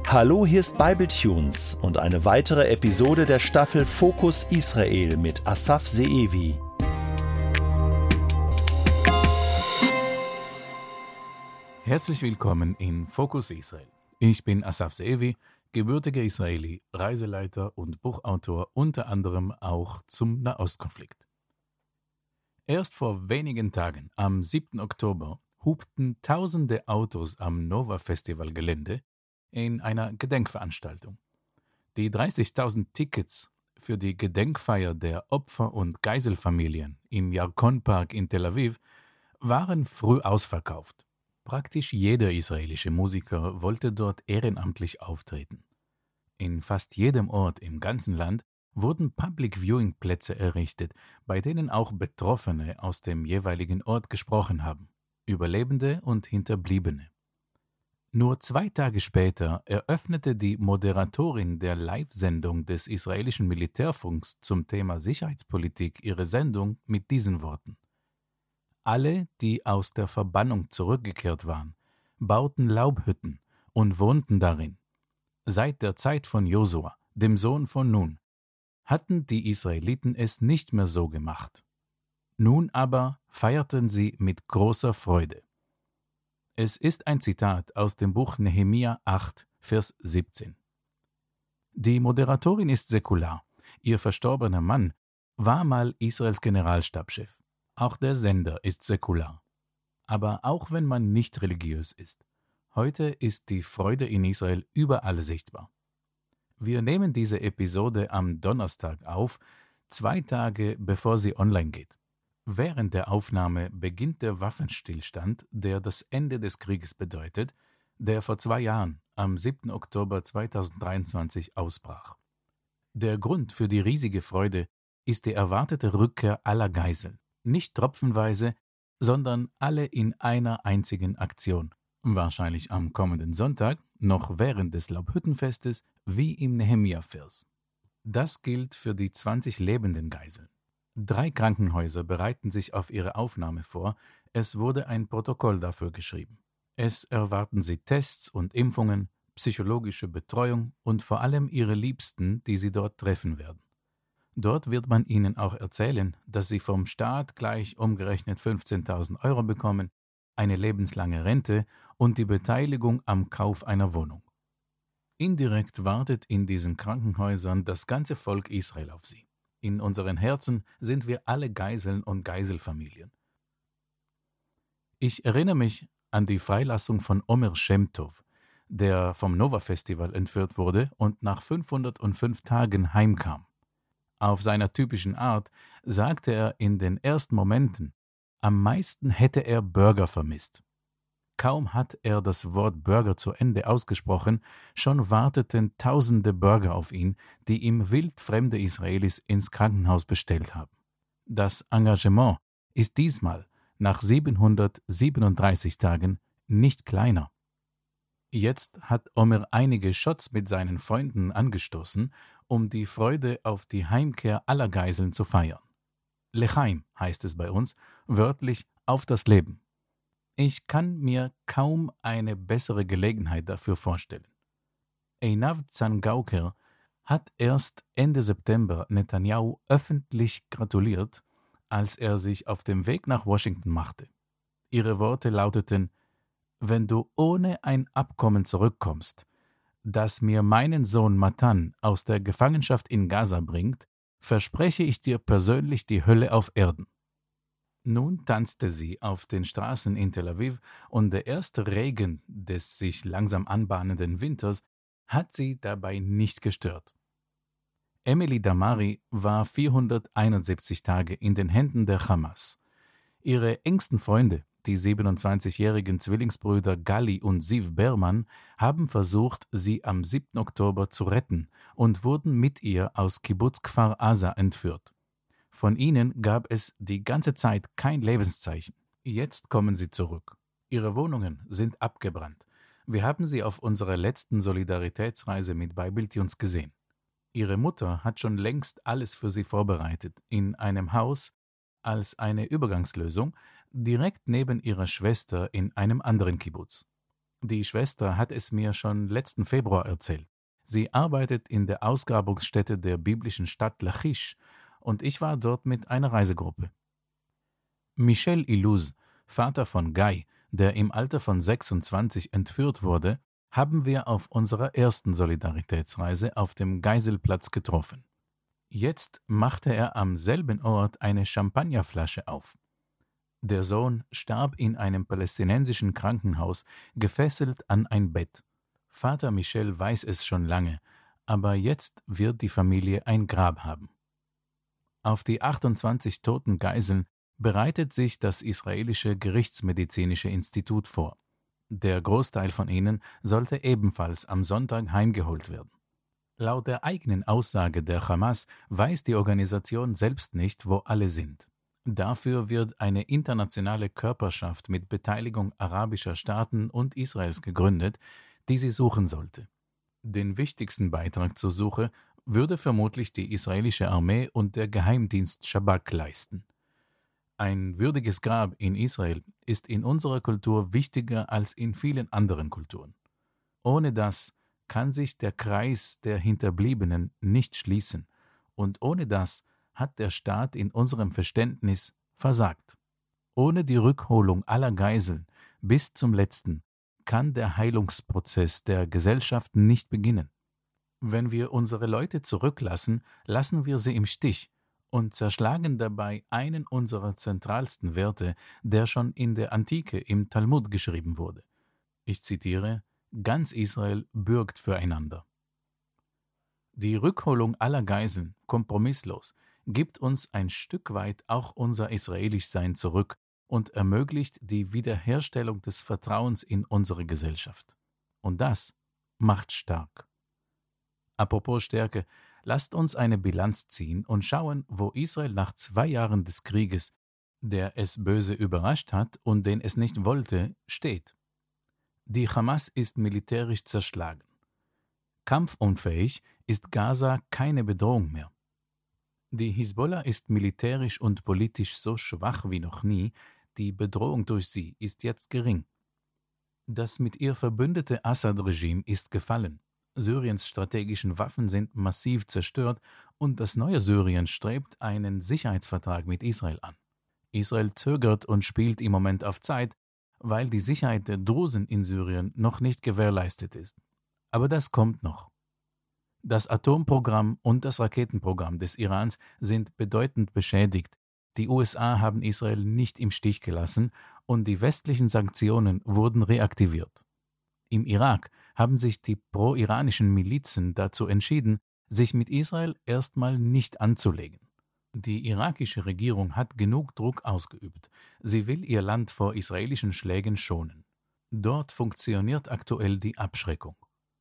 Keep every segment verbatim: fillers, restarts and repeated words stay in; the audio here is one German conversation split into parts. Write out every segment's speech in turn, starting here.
Hallo, hier ist Bibletunes und eine weitere Episode der Staffel Fokus Israel mit Asaf Ze'evi. Herzlich willkommen in Fokus Israel. Ich bin Asaf Ze'evi, gebürtiger Israeli, Reiseleiter und Buchautor, unter anderem auch zum Nahostkonflikt. Erst vor wenigen Tagen, am siebten Oktober, hupten tausende Autos am Nova-Festival-Gelände in einer Gedenkveranstaltung. Die dreißigtausend Tickets für die Gedenkfeier der Opfer- und Geiselfamilien im Yarkon-Park in Tel Aviv waren früh ausverkauft. Praktisch jeder israelische Musiker wollte dort ehrenamtlich auftreten. In fast jedem Ort im ganzen Land wurden Public-Viewing-Plätze errichtet, bei denen auch Betroffene aus dem jeweiligen Ort gesprochen haben, Überlebende und Hinterbliebene. Nur zwei Tage später eröffnete die Moderatorin der Live-Sendung des israelischen Militärfunks zum Thema Sicherheitspolitik ihre Sendung mit diesen Worten: Alle, die aus der Verbannung zurückgekehrt waren, bauten Laubhütten und wohnten darin. Seit der Zeit von Josua, dem Sohn von Nun, hatten die Israeliten es nicht mehr so gemacht. Nun aber feierten sie mit großer Freude. Es ist ein Zitat aus dem Buch Nehemia acht, Vers siebzehn. Die Moderatorin ist säkular. Ihr verstorbener Mann war mal Israels Generalstabschef. Auch der Sender ist säkular. Aber auch wenn man nicht religiös ist, heute ist die Freude in Israel überall sichtbar. Wir nehmen diese Episode am Donnerstag auf, zwei Tage bevor sie online geht. Während der Aufnahme beginnt der Waffenstillstand, der das Ende des Krieges bedeutet, der vor zwei Jahren, am siebten Oktober zweitausenddreiundzwanzig, ausbrach. Der Grund für die riesige Freude ist die erwartete Rückkehr aller Geiseln, nicht tropfenweise, sondern alle in einer einzigen Aktion, wahrscheinlich am kommenden Sonntag, noch während des Laubhüttenfestes, wie im Nehemia-Vers. Das gilt für die zwanzig lebenden Geiseln. Drei Krankenhäuser bereiten sich auf ihre Aufnahme vor. Es wurde ein Protokoll dafür geschrieben. Es erwarten sie Tests und Impfungen, psychologische Betreuung und vor allem ihre Liebsten, die sie dort treffen werden. Dort wird man ihnen auch erzählen, dass sie vom Staat gleich umgerechnet fünfzehntausend Euro bekommen, eine lebenslange Rente und die Beteiligung am Kauf einer Wohnung. Indirekt wartet in diesen Krankenhäusern das ganze Volk Israel auf sie. In unseren Herzen sind wir alle Geiseln und Geiselfamilien. Ich erinnere mich an die Freilassung von Omer Shem Tov, der vom Nova-Festival entführt wurde und nach fünfhundertfünf Tagen heimkam. Auf seiner typischen Art sagte er in den ersten Momenten, am meisten hätte er Burger vermisst. Kaum hat er das Wort Burger zu Ende ausgesprochen, schon warteten tausende Burger auf ihn, die ihm wildfremde Israelis ins Krankenhaus bestellt haben. Das Engagement ist diesmal, nach siebenhundertsiebenunddreißig Tagen, nicht kleiner. Jetzt hat Omer einige Shots mit seinen Freunden angestoßen, um die Freude auf die Heimkehr aller Geiseln zu feiern. Lechaim heißt es bei uns, wörtlich auf das Leben. Ich kann mir kaum eine bessere Gelegenheit dafür vorstellen. Einav Zangauker hat erst Ende September Netanyahu öffentlich gratuliert, als er sich auf dem Weg nach Washington machte. Ihre Worte lauteten: Wenn du ohne ein Abkommen zurückkommst, das mir meinen Sohn Matan aus der Gefangenschaft in Gaza bringt, verspreche ich dir persönlich die Hölle auf Erden. Nun tanzte sie auf den Straßen in Tel Aviv und der erste Regen des sich langsam anbahnenden Winters hat sie dabei nicht gestört. Emily Damari war vierhunderteinundsiebzig Tage in den Händen der Hamas. Ihre engsten Freunde, die siebenundzwanzigjährigen Zwillingsbrüder Gali und Ziv Berman, haben versucht, sie am siebten Oktober zu retten und wurden mit ihr aus Kibbutz Kfar Aza entführt. Von ihnen gab es die ganze Zeit kein Lebenszeichen. Jetzt kommen sie zurück. Ihre Wohnungen sind abgebrannt. Wir haben sie auf unserer letzten Solidaritätsreise mit Bibletunes gesehen. Ihre Mutter hat schon längst alles für sie vorbereitet, in einem Haus als eine Übergangslösung, direkt neben ihrer Schwester in einem anderen Kibbutz. Die Schwester hat es mir schon letzten Februar erzählt. Sie arbeitet in der Ausgrabungsstätte der biblischen Stadt Lachish und ich war dort mit einer Reisegruppe. Michel Illouz, Vater von Guy, der im Alter von sechsundzwanzig entführt wurde, haben wir auf unserer ersten Solidaritätsreise auf dem Geiselplatz getroffen. Jetzt machte er am selben Ort eine Champagnerflasche auf. Der Sohn starb in einem palästinensischen Krankenhaus, gefesselt an ein Bett. Vater Michel weiß es schon lange, aber jetzt wird die Familie ein Grab haben. Auf die achtundzwanzig toten Geiseln bereitet sich das israelische Gerichtsmedizinische Institut vor. Der Großteil von ihnen sollte ebenfalls am Sonntag heimgeholt werden. Laut der eigenen Aussage der Hamas weiß die Organisation selbst nicht, wo alle sind. Dafür wird eine internationale Körperschaft mit Beteiligung arabischer Staaten und Israels gegründet, die sie suchen sollte. Den wichtigsten Beitrag zur Suche würde vermutlich die israelische Armee und der Geheimdienst Shabak leisten. Ein würdiges Grab in Israel ist in unserer Kultur wichtiger als in vielen anderen Kulturen. Ohne das kann sich der Kreis der Hinterbliebenen nicht schließen, und ohne das hat der Staat in unserem Verständnis versagt. Ohne die Rückholung aller Geiseln bis zum letzten kann der Heilungsprozess der Gesellschaft nicht beginnen. Wenn wir unsere Leute zurücklassen, lassen wir sie im Stich und zerschlagen dabei einen unserer zentralsten Werte, der schon in der Antike im Talmud geschrieben wurde. Ich zitiere: Ganz Israel bürgt füreinander. Die Rückholung aller Geiseln, kompromisslos, gibt uns ein Stück weit auch unser Israelischsein zurück und ermöglicht die Wiederherstellung des Vertrauens in unsere Gesellschaft. Und das macht stark. Apropos Stärke, lasst uns eine Bilanz ziehen und schauen, wo Israel nach zwei Jahren des Krieges, der es böse überrascht hat und den es nicht wollte, steht. Die Hamas ist militärisch zerschlagen. Kampfunfähig ist Gaza keine Bedrohung mehr. Die Hisbollah ist militärisch und politisch so schwach wie noch nie, die Bedrohung durch sie ist jetzt gering. Das mit ihr verbündete Assad-Regime ist gefallen. Syriens strategischen Waffen sind massiv zerstört und das neue Syrien strebt einen Sicherheitsvertrag mit Israel an. Israel zögert und spielt im Moment auf Zeit, weil die Sicherheit der Drusen in Syrien noch nicht gewährleistet ist. Aber das kommt noch. Das Atomprogramm und das Raketenprogramm des Irans sind bedeutend beschädigt. Die U S A haben Israel nicht im Stich gelassen und die westlichen Sanktionen wurden reaktiviert. Im Irak haben sich die pro-iranischen Milizen dazu entschieden, sich mit Israel erstmal nicht anzulegen. Die irakische Regierung hat genug Druck ausgeübt. Sie will ihr Land vor israelischen Schlägen schonen. Dort funktioniert aktuell die Abschreckung.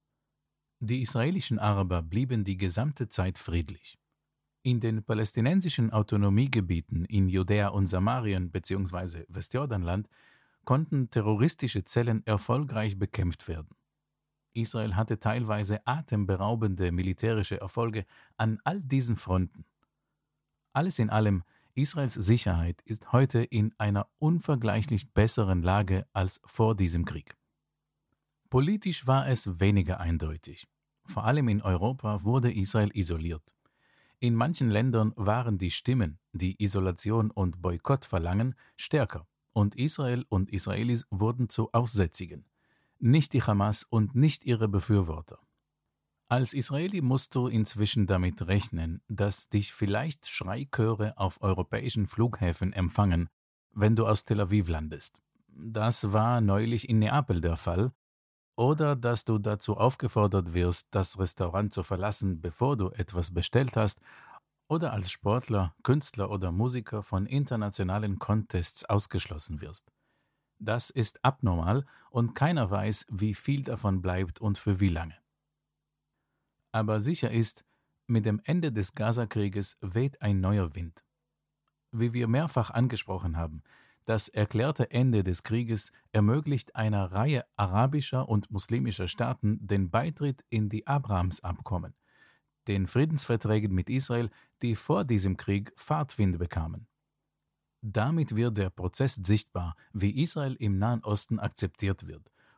Die israelischen Araber blieben die gesamte Zeit friedlich. In den palästinensischen Autonomiegebieten in Judäa und Samarien bzw. Westjordanland konnten terroristische Zellen erfolgreich bekämpft werden. Israel hatte teilweise atemberaubende militärische Erfolge an all diesen Fronten. Alles in allem, Israels Sicherheit ist heute in einer unvergleichlich besseren Lage als vor diesem Krieg. Politisch war es weniger eindeutig. Vor allem in Europa wurde Israel isoliert. In manchen Ländern waren die Stimmen, die Isolation und Boykott verlangen, stärker und Israel und Israelis wurden zu Aussätzigen. Nicht die Hamas und nicht ihre Befürworter. Als Israeli musst du inzwischen damit rechnen, dass dich vielleicht Schreichöre auf europäischen Flughäfen empfangen, wenn du aus Tel Aviv landest. Das war neulich in Neapel der Fall. Oder dass du dazu aufgefordert wirst, das Restaurant zu verlassen, bevor du etwas bestellt hast, oder als Sportler, Künstler oder Musiker von internationalen Contests ausgeschlossen wirst. Das ist abnormal und keiner weiß, wie viel davon bleibt und für wie lange. Aber sicher ist, mit dem Ende des Gaza-Krieges weht ein neuer Wind. Wie wir mehrfach angesprochen haben, das erklärte Ende des Krieges ermöglicht einer Reihe arabischer und muslimischer Staaten den Beitritt in die Abrahams-Abkommen, den Friedensverträgen mit Israel, die vor diesem Krieg Fahrtwind bekamen. Damit wird der Prozess sichtbar, wie Israel im Nahen Osten akzeptiert wird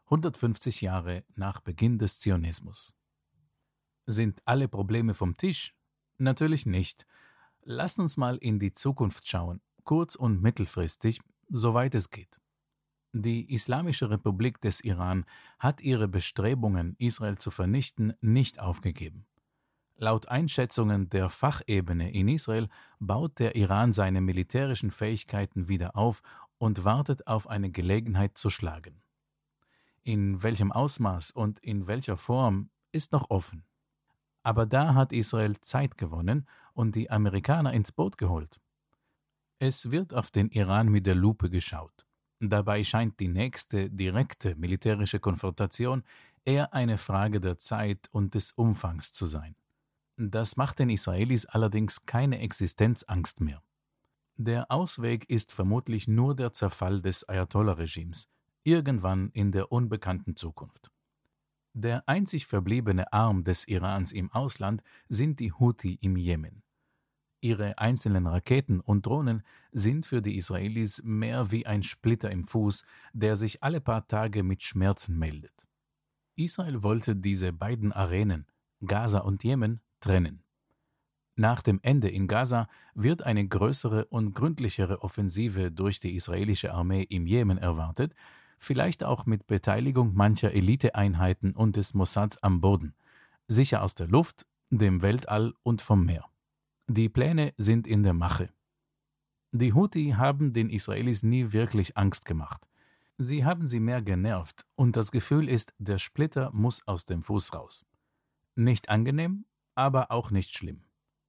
hundertfünfzig Jahre nach Beginn des Zionismus. Sind alle Probleme vom Tisch? Natürlich nicht. Lass uns mal in die Zukunft schauen, kurz- und mittelfristig, soweit es geht. Die Islamische Republik des Iran hat ihre Bestrebungen, Israel zu vernichten, nicht aufgegeben. Laut Einschätzungen der Fachebene in Israel baut der Iran seine militärischen Fähigkeiten wieder auf und wartet auf eine Gelegenheit zu schlagen. In welchem Ausmaß und in welcher Form ist noch offen. Aber da hat Israel Zeit gewonnen und die Amerikaner ins Boot geholt. Es wird auf den Iran mit der Lupe geschaut. Dabei scheint die nächste direkte militärische Konfrontation eher eine Frage der Zeit und des Umfangs zu sein. Das macht den Israelis allerdings keine Existenzangst mehr. Der Ausweg ist vermutlich nur der Zerfall des Ayatollah-Regimes, irgendwann in der unbekannten Zukunft. Der einzig verbliebene Arm des Irans im Ausland sind die Houthi im Jemen. Ihre einzelnen Raketen und Drohnen sind für die Israelis mehr wie ein Splitter im Fuß, der sich alle paar Tage mit Schmerzen meldet. Israel wollte diese beiden Arenen, Gaza und Jemen, trennen. Nach dem Ende in Gaza wird eine größere und gründlichere Offensive durch die israelische Armee im Jemen erwartet, vielleicht auch mit Beteiligung mancher Eliteeinheiten und des Mossads am Boden, sicher aus der Luft, dem Weltall und vom Meer. Die Pläne sind in der Mache. Die Houthi haben den Israelis nie wirklich Angst gemacht. Sie haben sie mehr genervt und das Gefühl ist, der Splitter muss aus dem Fuß raus. Nicht angenehm, aber auch nicht schlimm.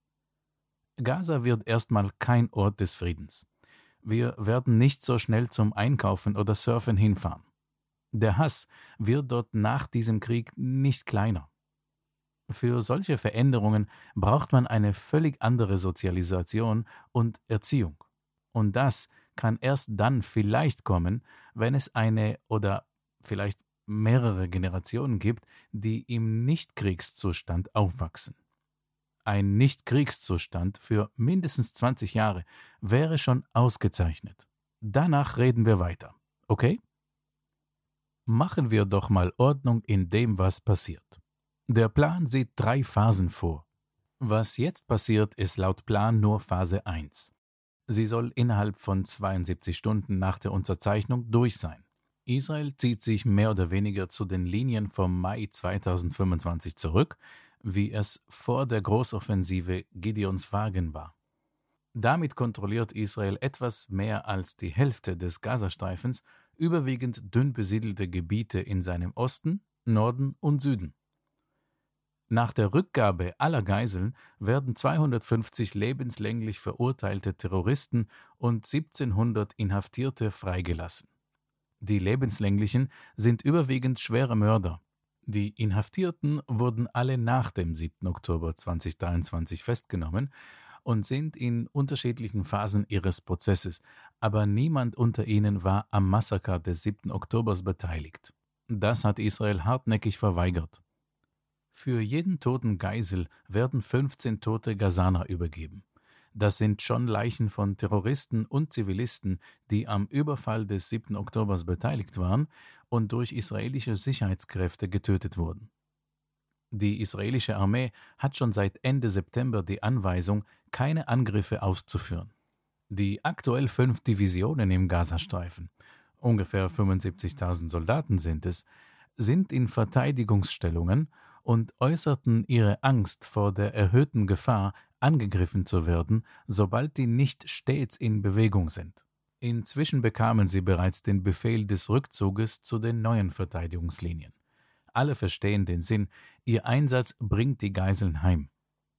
Gaza wird erstmal kein Ort des Friedens. Wir werden nicht so schnell zum Einkaufen oder Surfen hinfahren. Der Hass wird dort nach diesem Krieg nicht kleiner. Für solche Veränderungen braucht man eine völlig andere Sozialisation und Erziehung. Und das kann erst dann vielleicht kommen, wenn es eine oder vielleicht mehrere Generationen gibt, die im Nichtkriegszustand aufwachsen. Ein Nichtkriegszustand für mindestens zwanzig Jahre wäre schon ausgezeichnet. Danach reden wir weiter, okay? Machen wir doch mal Ordnung in dem, was passiert. Der Plan sieht drei Phasen vor. Was jetzt passiert, ist laut Plan nur Phase eins. Sie soll innerhalb von zweiundsiebzig Stunden nach der Unterzeichnung durch sein. Israel zieht sich mehr oder weniger zu den Linien vom Mai zweitausendfünfundzwanzig zurück, wie es vor der Großoffensive Gideons Wagen war. Damit kontrolliert Israel etwas mehr als die Hälfte des Gazastreifens, überwiegend dünn besiedelte Gebiete in seinem Osten, Norden und Süden. Nach der Rückgabe aller Geiseln werden zweihundertfünfzig lebenslänglich verurteilte Terroristen und siebzehnhundert Inhaftierte freigelassen. Die lebenslänglichen sind überwiegend schwere Mörder. Die Inhaftierten wurden alle nach dem siebten Oktober zweitausenddreiundzwanzig festgenommen und sind in unterschiedlichen Phasen ihres Prozesses, aber niemand unter ihnen war am Massaker des siebten Oktobers beteiligt. Das hat Israel hartnäckig verweigert. Für jeden toten Geisel werden fünfzehn tote Gazaner übergeben. Das sind schon Leichen von Terroristen und Zivilisten, die am Überfall des siebten Oktobers beteiligt waren und durch israelische Sicherheitskräfte getötet wurden. Die israelische Armee hat schon seit Ende September die Anweisung, keine Angriffe auszuführen. Die aktuell fünf Divisionen im Gazastreifen, ungefähr fünfundsiebzigtausend Soldaten sind es, sind in Verteidigungsstellungen und äußerten ihre Angst vor der erhöhten Gefahr, angegriffen zu werden, sobald die nicht stets in Bewegung sind. Inzwischen bekamen sie bereits den Befehl des Rückzuges zu den neuen Verteidigungslinien. Alle verstehen den Sinn, ihr Einsatz bringt die Geiseln heim.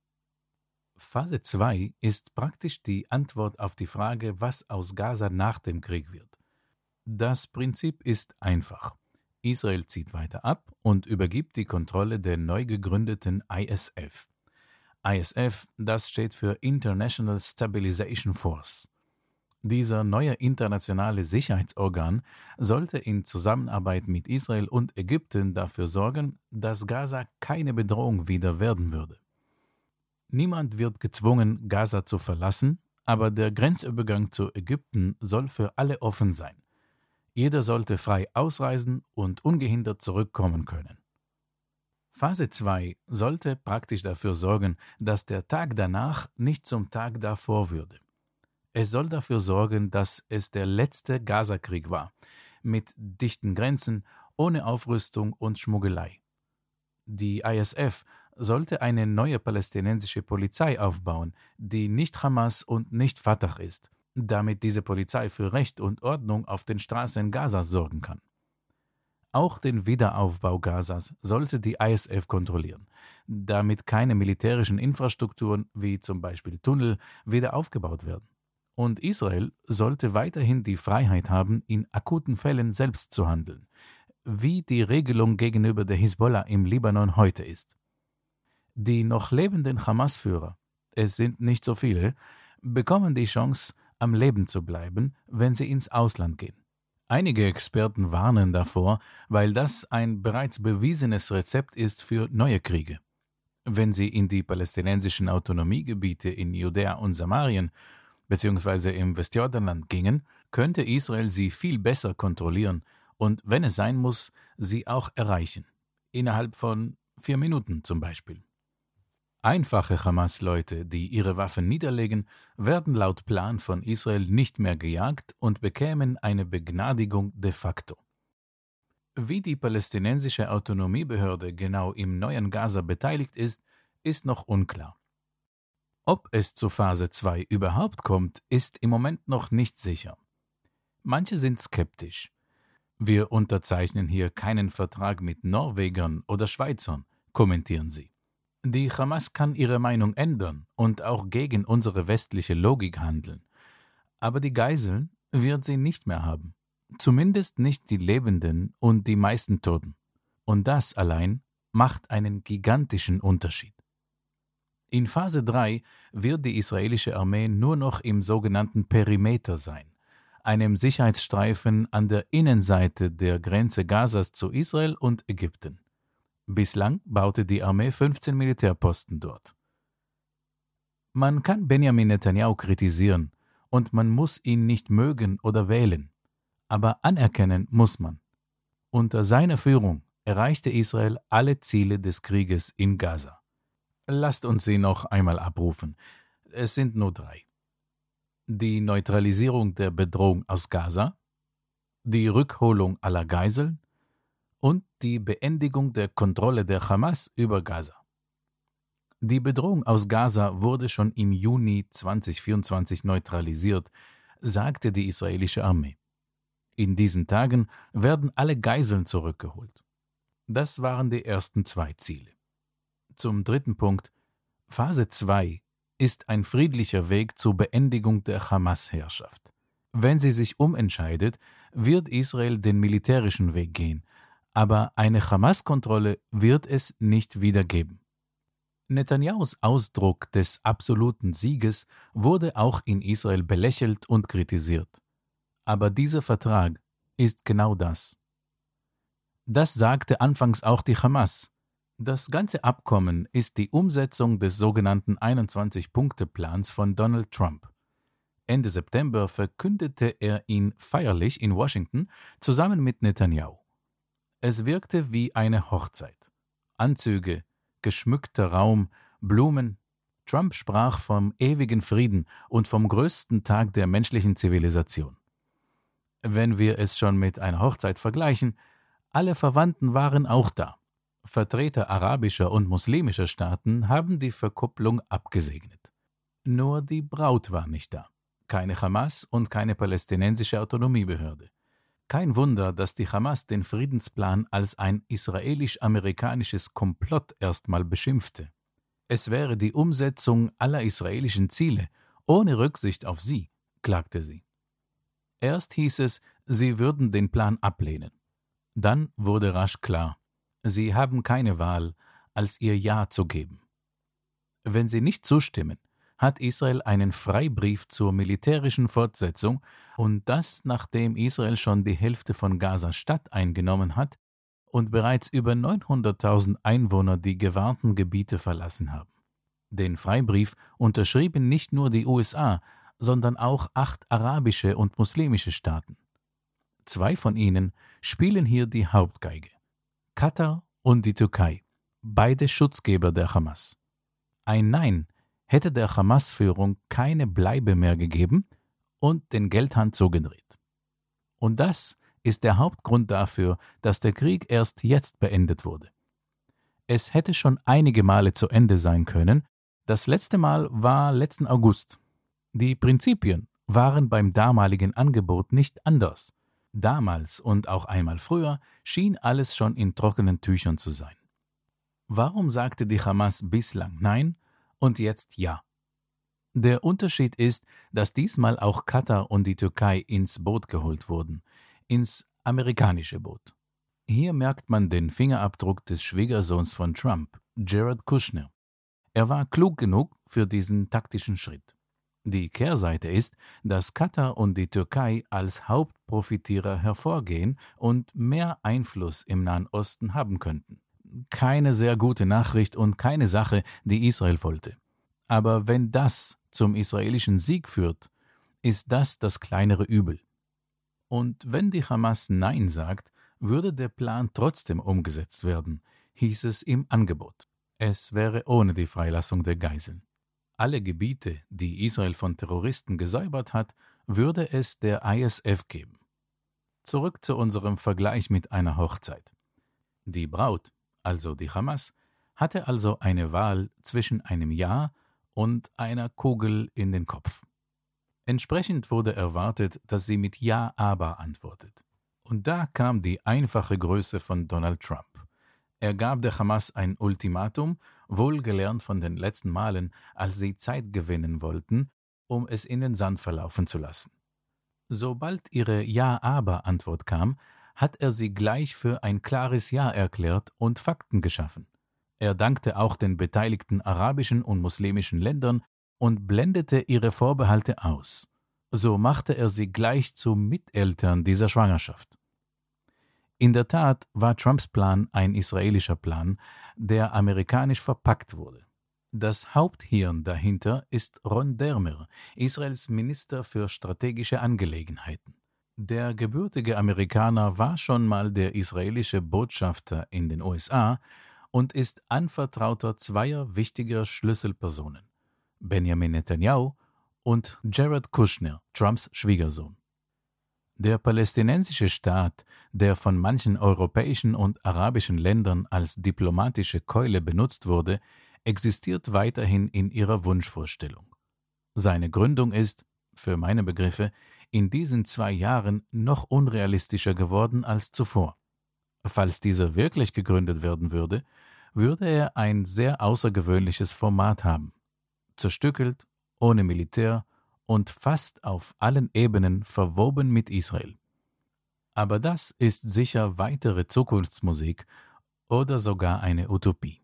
Phase zwei ist praktisch die Antwort auf die Frage, was aus Gaza nach dem Krieg wird. Das Prinzip ist einfach. Israel zieht weiter ab und übergibt die Kontrolle der neu gegründeten I S F. I S F, das steht für International Stabilization Force. Dieser neue internationale Sicherheitsorgan sollte in Zusammenarbeit mit Israel und Ägypten dafür sorgen, dass Gaza keine Bedrohung wieder werden würde. Niemand wird gezwungen, Gaza zu verlassen, aber der Grenzübergang zu Ägypten soll für alle offen sein. Jeder sollte frei ausreisen und ungehindert zurückkommen können. Phase zwei sollte praktisch dafür sorgen, dass der Tag danach nicht zum Tag davor würde. Es soll dafür sorgen, dass es der letzte Gazakrieg war, mit dichten Grenzen, ohne Aufrüstung und Schmuggelei. Die I S F sollte eine neue palästinensische Polizei aufbauen, die nicht Hamas und nicht Fatah ist, damit diese Polizei für Recht und Ordnung auf den Straßen Gazas sorgen kann. Auch den Wiederaufbau Gazas sollte die I S F kontrollieren, damit keine militärischen Infrastrukturen wie zum Beispiel Tunnel wieder aufgebaut werden. Und Israel sollte weiterhin die Freiheit haben, in akuten Fällen selbst zu handeln, wie die Regelung gegenüber der Hisbollah im Libanon heute ist. Die noch lebenden Hamas-Führer, es sind nicht so viele, bekommen die Chance, am Leben zu bleiben, wenn sie ins Ausland gehen. Einige Experten warnen davor, weil das ein bereits bewiesenes Rezept ist für neue Kriege. Wenn sie in die palästinensischen Autonomiegebiete in Judäa und Samarien bzw. im Westjordanland gingen, könnte Israel sie viel besser kontrollieren und, wenn es sein muss, sie auch erreichen. Innerhalb von vier Minuten zum Beispiel. Einfache Hamas-Leute, die ihre Waffen niederlegen, werden laut Plan von Israel nicht mehr gejagt und bekämen eine Begnadigung de facto. Wie die palästinensische Autonomiebehörde genau im neuen Gaza beteiligt ist, ist noch unklar. Ob es zu Phase zwei überhaupt kommt, ist im Moment noch nicht sicher. Manche sind skeptisch. Wir unterzeichnen hier keinen Vertrag mit Norwegern oder Schweizern, kommentieren sie. Die Hamas kann ihre Meinung ändern und auch gegen unsere westliche Logik handeln. Aber die Geiseln wird sie nicht mehr haben. Zumindest nicht die Lebenden und die meisten Toten. Und das allein macht einen gigantischen Unterschied. In Phase drei wird die israelische Armee nur noch im sogenannten Perimeter sein, einem Sicherheitsstreifen an der Innenseite der Grenze Gazas zu Israel und Ägypten. Bislang baute die Armee fünfzehn Militärposten dort. Man kann Benjamin Netanyahu kritisieren und man muss ihn nicht mögen oder wählen, aber anerkennen muss man. Unter seiner Führung erreichte Israel alle Ziele des Krieges in Gaza. Lasst uns sie noch einmal abrufen. Es sind nur drei. Die Neutralisierung der Bedrohung aus Gaza, die Rückholung aller Geiseln und die Beendigung der Kontrolle der Hamas über Gaza. Die Bedrohung aus Gaza wurde schon im Juni zweitausendvierundzwanzig neutralisiert, sagte die israelische Armee. In diesen Tagen werden alle Geiseln zurückgeholt. Das waren die ersten zwei Ziele. Zum dritten Punkt. Phase zwei ist ein friedlicher Weg zur Beendigung der Hamas-Herrschaft. Wenn sie sich umentscheidet, wird Israel den militärischen Weg gehen, aber eine Hamas-Kontrolle wird es nicht wieder geben. Netanyahus Ausdruck des absoluten Sieges wurde auch in Israel belächelt und kritisiert. Aber dieser Vertrag ist genau das. Das sagte anfangs auch die Hamas. Das ganze Abkommen ist die Umsetzung des sogenannten einundzwanzig-Punkte-Plans von Donald Trump. Ende September verkündete er ihn feierlich in Washington zusammen mit Netanyahu. Es wirkte wie eine Hochzeit. Anzüge, geschmückter Raum, Blumen. Trump sprach vom ewigen Frieden und vom größten Tag der menschlichen Zivilisation. Wenn wir es schon mit einer Hochzeit vergleichen, alle Verwandten waren auch da. Vertreter arabischer und muslimischer Staaten haben die Verkupplung abgesegnet. Nur die Braut war nicht da. Keine Hamas und keine palästinensische Autonomiebehörde. Kein Wunder, dass die Hamas den Friedensplan als ein israelisch-amerikanisches Komplott erstmal beschimpfte. Es wäre die Umsetzung aller israelischen Ziele, ohne Rücksicht auf sie, klagte sie. Erst hieß es, sie würden den Plan ablehnen. Dann wurde rasch klar, sie haben keine Wahl, als ihr Ja zu geben. Wenn sie nicht zustimmen, hat Israel einen Freibrief zur militärischen Fortsetzung und das, nachdem Israel schon die Hälfte von Gaza-Stadt eingenommen hat und bereits über neunhunderttausend Einwohner die gewarnten Gebiete verlassen haben. Den Freibrief unterschrieben nicht nur die U S A, sondern auch acht arabische und muslimische Staaten. zwei von ihnen spielen hier die Hauptgeige. Katar und die Türkei, beide Schutzgeber der Hamas. Ein Nein hätte der Hamas-Führung keine Bleibe mehr gegeben und den Geldhahn zugedreht. Und das ist der Hauptgrund dafür, dass der Krieg erst jetzt beendet wurde. Es hätte schon einige Male zu Ende sein können. Das letzte Mal war letzten August. Die Prinzipien waren beim damaligen Angebot nicht anders. Damals und auch einmal früher schien alles schon in trockenen Tüchern zu sein. Warum sagte die Hamas bislang Nein und jetzt Ja? Der Unterschied ist, dass diesmal auch Katar und die Türkei ins Boot geholt wurden, ins amerikanische Boot. Hier merkt man den Fingerabdruck des Schwiegersohns von Trump, Jared Kushner. Er war klug genug für diesen taktischen Schritt. Die Kehrseite ist, dass Katar und die Türkei als Hauptprofitierer hervorgehen und mehr Einfluss im Nahen Osten haben könnten. Keine sehr gute Nachricht und keine Sache, die Israel wollte. Aber wenn das zum israelischen Sieg führt, ist das das kleinere Übel. Und wenn die Hamas Nein sagt, würde der Plan trotzdem umgesetzt werden, hieß es im Angebot. Es wäre ohne die Freilassung der Geiseln. Alle Gebiete, die Israel von Terroristen gesäubert hat, würde es der I S F geben. Zurück zu unserem Vergleich mit einer Hochzeit. Die Braut, also die Hamas, hatte also eine Wahl zwischen einem Ja und einer Kugel in den Kopf. Entsprechend wurde erwartet, dass sie mit Ja, aber antwortet. Und da kam die einfache Größe von Donald Trump. Er gab der Hamas ein Ultimatum, wohlgelernt von den letzten Malen, als sie Zeit gewinnen wollten, um es in den Sand verlaufen zu lassen. Sobald ihre Ja-Aber-Antwort kam, hat er sie gleich für ein klares Ja erklärt und Fakten geschaffen. Er dankte auch den beteiligten arabischen und muslimischen Ländern und blendete ihre Vorbehalte aus. So machte er sie gleich zu Miteltern dieser Schwangerschaft. In der Tat war Trumps Plan ein israelischer Plan, der amerikanisch verpackt wurde. Das Haupthirn dahinter ist Ron Dermer, Israels Minister für strategische Angelegenheiten. Der gebürtige Amerikaner war schon mal der israelische Botschafter in den U S A und ist Anvertrauter zweier wichtiger Schlüsselpersonen, Benjamin Netanyahu und Jared Kushner, Trumps Schwiegersohn. Der palästinensische Staat, der von manchen europäischen und arabischen Ländern als diplomatische Keule benutzt wurde, existiert weiterhin in ihrer Wunschvorstellung. Seine Gründung ist, für meine Begriffe, in diesen zwei Jahren noch unrealistischer geworden als zuvor. Falls dieser wirklich gegründet werden würde, würde er ein sehr außergewöhnliches Format haben. Zerstückelt, ohne Militär und fast auf allen Ebenen verwoben mit Israel. Aber das ist sicher weitere Zukunftsmusik oder sogar eine Utopie.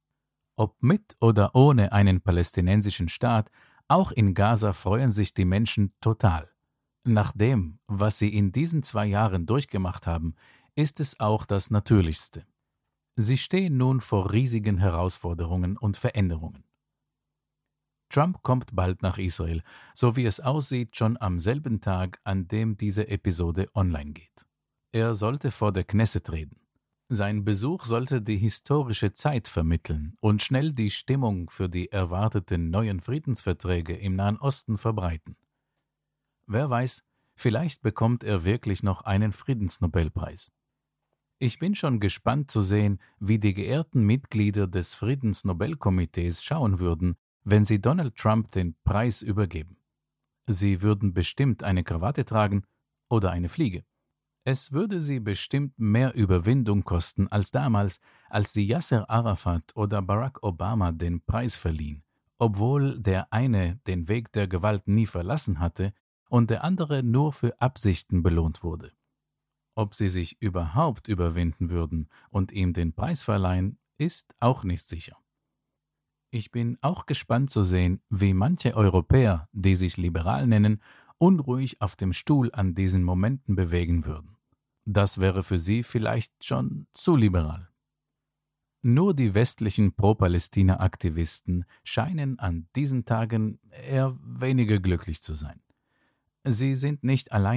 Ob mit oder ohne einen palästinensischen Staat, auch in Gaza freuen sich die Menschen total. Nach dem, was sie in diesen zwei Jahren durchgemacht haben, ist es auch das Natürlichste. Sie stehen nun vor riesigen Herausforderungen und Veränderungen. Trump kommt bald nach Israel, so wie es aussieht, schon am selben Tag, an dem diese Episode online geht. Er sollte vor der Knesset reden. Sein Besuch sollte die historische Zeit vermitteln und schnell die Stimmung für die erwarteten neuen Friedensverträge im Nahen Osten verbreiten. Wer weiß, vielleicht bekommt er wirklich noch einen Friedensnobelpreis. Ich bin schon gespannt zu sehen, wie die geehrten Mitglieder des Friedensnobelkomitees schauen würden, wenn sie Donald Trump den Preis übergeben. Sie würden bestimmt eine Krawatte tragen oder eine Fliege. Es würde sie bestimmt mehr Überwindung kosten als damals, als sie Yasser Arafat oder Barack Obama den Preis verliehen, obwohl der eine den Weg der Gewalt nie verlassen hatte und der andere nur für Absichten belohnt wurde. Ob sie sich überhaupt überwinden würden und ihm den Preis verleihen, ist auch nicht sicher. Ich bin auch gespannt zu sehen, wie manche Europäer, die sich liberal nennen, unruhig auf dem Stuhl an diesen Momenten bewegen würden. Das wäre für sie vielleicht schon zu liberal. Nur die westlichen Pro-Palästina-Aktivisten scheinen an diesen Tagen eher weniger glücklich zu sein. Sie sind nicht alleine,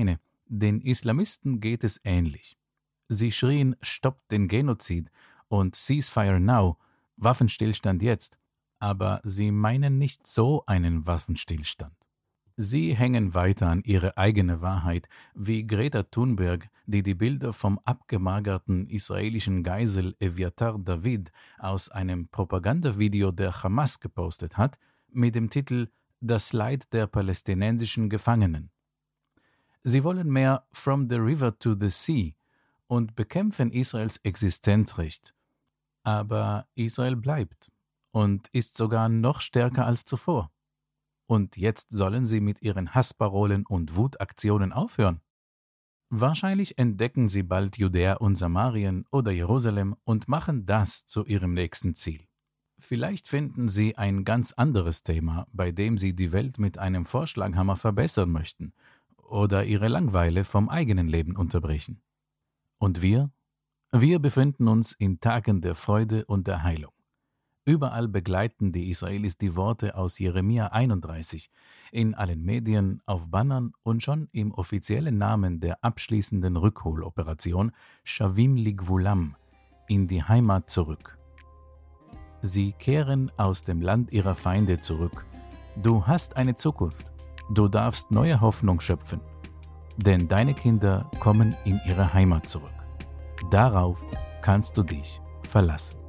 Den Islamisten geht es ähnlich. Sie schrien, stoppt den Genozid und Ceasefire now, Waffenstillstand jetzt, aber sie meinen nicht so einen Waffenstillstand. Sie hängen weiter an ihre eigene Wahrheit, wie Greta Thunberg, die die Bilder vom abgemagerten israelischen Geisel Eviatar David aus einem Propagandavideo der Hamas gepostet hat, mit dem Titel »Das Leid der palästinensischen Gefangenen«. Sie wollen mehr «From the river to the sea» und bekämpfen Israels Existenzrecht. Aber Israel bleibt und ist sogar noch stärker als zuvor. Und jetzt sollen sie mit ihren Hassparolen und Wutaktionen aufhören. Wahrscheinlich entdecken sie bald Judäa und Samarien oder Jerusalem und machen das zu ihrem nächsten Ziel. Vielleicht finden sie ein ganz anderes Thema, bei dem sie die Welt mit einem Vorschlaghammer verbessern möchten oder ihre Langeweile vom eigenen Leben unterbrechen. Und wir? Wir befinden uns in Tagen der Freude und der Heilung. Überall begleiten die Israelis die Worte aus Jeremia einunddreißig, in allen Medien, auf Bannern und schon im offiziellen Namen der abschließenden Rückholoperation Shavim Ligvulam, in die Heimat zurück. Sie kehren aus dem Land ihrer Feinde zurück. Du hast eine Zukunft. Du darfst neue Hoffnung schöpfen. Denn deine Kinder kommen in ihre Heimat zurück. Darauf kannst du dich verlassen.